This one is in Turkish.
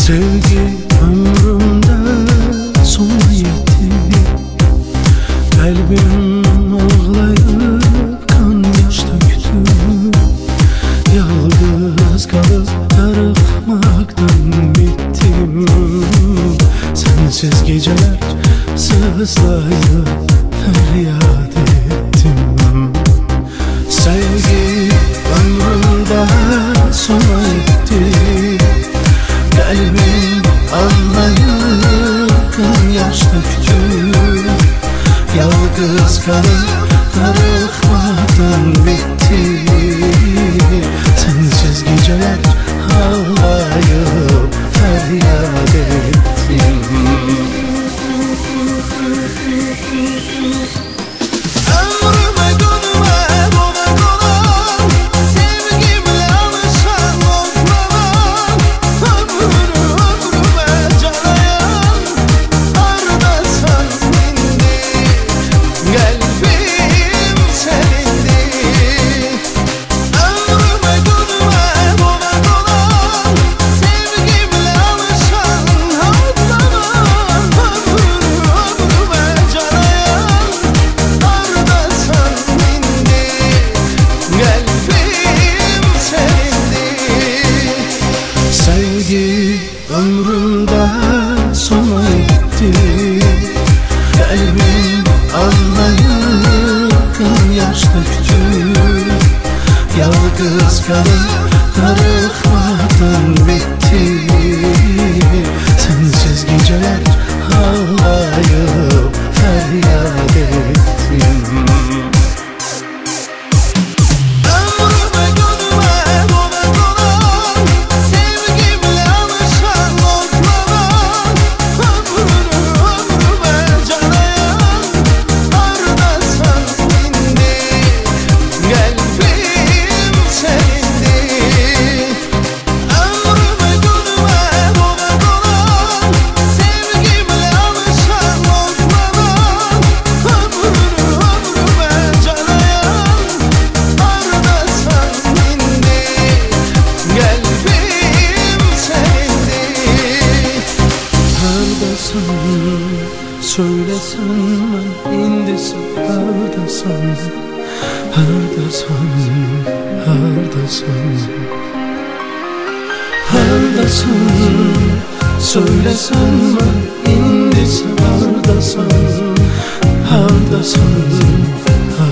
Sevgi ömrümde sona yetti. Kalbim ağlayıp kan yaş döktü. Yalnız kalıp darıkmaktan bittim. Sensiz geceler sızlayıp feryat ettim. Sevgi ömrümde sona yetti. Kalbim ağlayıp kan yaş döktü. Yalnız kalıp darıkmaktan bitti. Sensiz geceler ağlayıp feryat ettim. Ömrüme gönlüme dolan dolan, sevgimle alışan oklanan, ömrüme canayan, ardasan indi, kalbim sevindi. Ömrüme gönlüme dolan dolan, sevgimle alışan oklanan, ömrüme canayan, ardasan indi, kalbim sevindi. Sevgi ömrümde sona etti. Kalbim ağlayıp kan yaş döktü. Yalnız kalıp darıkmaktan bitti. Sensiz geceler ağlayıp feryat ettim. Ömrüme gönlüme dolan dolan, sevgimle alışan oklanan, ömrüme canayan, ardasan indi, kalbim sevindi. Ömrüme gönlüme dolan dolan, sevgimle alışan oklanan, ömrüme canayan, ardasan indi, kalbim sevindi. Neredesin? Söylesen ben indisin. Neredesin? Neredesin? Neredesin? Neredesin? Söylesen ben indisin. Neredesin? Neredesin?